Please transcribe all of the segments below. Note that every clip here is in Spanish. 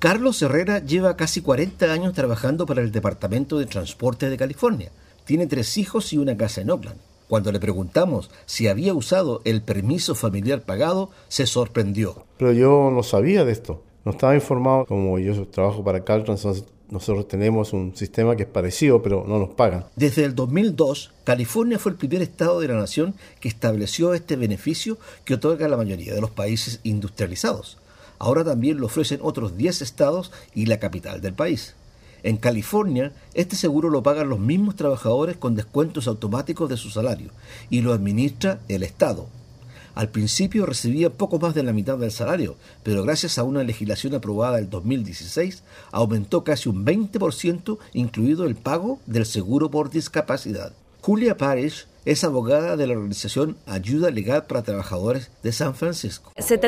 Carlos Herrera lleva casi 40 años trabajando para el Departamento de Transporte de California. Tiene 3 hijos y una casa en Oakland. Cuando le preguntamos si había usado el permiso familiar pagado, se sorprendió. Pero yo no sabía de esto, no estaba informado. Como yo trabajo para Caltrans, nosotros tenemos un sistema que es parecido, pero no nos pagan. Desde el 2002, California fue el primer estado de la nación que estableció este beneficio que otorga la mayoría de los países industrializados. Ahora también lo ofrecen otros 10 estados y la capital del país. En California, este seguro lo pagan los mismos trabajadores con descuentos automáticos de su salario y lo administra el Estado. Al principio recibía poco más de la mitad del salario, pero gracias a una legislación aprobada en 2016, aumentó casi un 20%, incluido el pago del seguro por discapacidad. Julia Parrish es abogada de la organización Ayuda Legal para Trabajadores de San Francisco.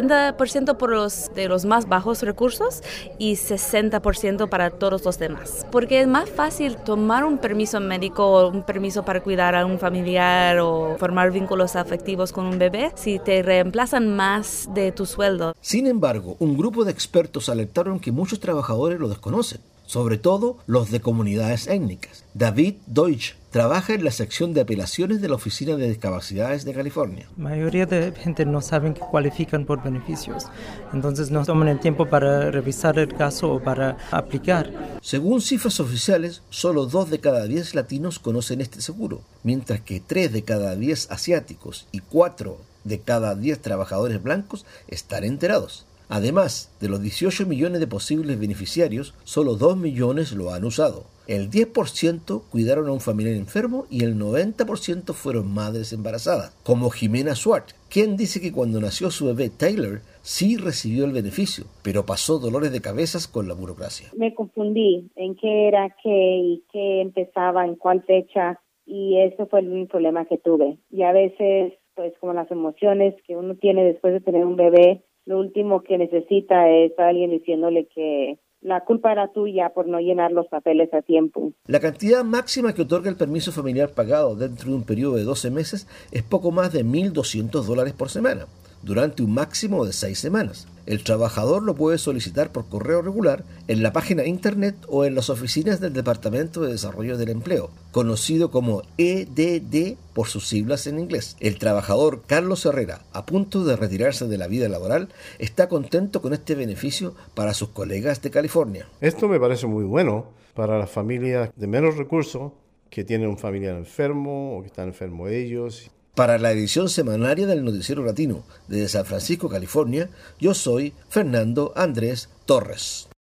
70% de los más bajos recursos y 60% para todos los demás. Porque es más fácil tomar un permiso médico o un permiso para cuidar a un familiar o formar vínculos afectivos con un bebé si te reemplazan más de tu sueldo. Sin embargo, un grupo de expertos alertaron que muchos trabajadores lo desconocen, sobre todo los de comunidades étnicas. David Deutsch trabaja en la sección de apelaciones de la Oficina de Discapacidades de California. La mayoría de gente no saben que cualifican por beneficios, entonces no toman el tiempo para revisar el caso o para aplicar. Según cifras oficiales, solo 2 de cada 10 latinos conocen este seguro, mientras que 3 de cada 10 asiáticos y 4 de cada 10 trabajadores blancos están enterados. Además, de los 18 millones de posibles beneficiarios, solo 2 millones lo han usado. El 10% cuidaron a un familiar enfermo y el 90% fueron madres embarazadas, como Jimena Swart, quien dice que cuando nació su bebé Taylor sí recibió el beneficio, pero pasó dolores de cabezas con la burocracia. Me confundí en qué era qué y qué empezaba, en cuál fecha, y ese fue el único problema que tuve. Y a veces, pues como las emociones que uno tiene después de tener un bebé, lo último que necesita es alguien diciéndole que la culpa era tuya por no llenar los papeles a tiempo. La cantidad máxima que otorga el permiso familiar pagado dentro de un periodo de 12 meses es poco más de $1,200 por semana, durante un máximo de 6 semanas. El trabajador lo puede solicitar por correo regular en la página internet o en las oficinas del Departamento de Desarrollo del Empleo, conocido como EDD por sus siglas en inglés. El trabajador Carlos Herrera, a punto de retirarse de la vida laboral, está contento con este beneficio para sus colegas de California. Esto me parece muy bueno para las familias de menos recursos que tienen un familiar enfermo o que están enfermos ellos. Para la edición semanaria del Noticiero Latino desde San Francisco, California, yo soy Fernando Andrés Torres.